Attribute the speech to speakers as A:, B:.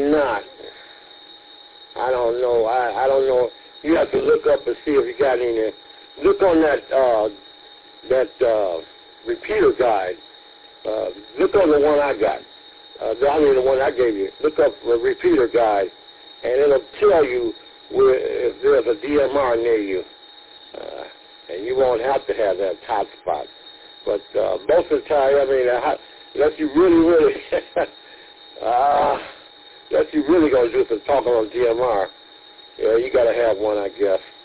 A: not. I don't know. I don't know. You have to look up and see if you got any. Look on that repeater guide. Look on the one I got. The one I gave you. Look up the repeater guide, and it'll tell you if there's a DMR near you. And you won't have to have that hotspot. But most of the time, unless you really, unless you really going to do some talking on DMR, yeah, you got to have one, I guess.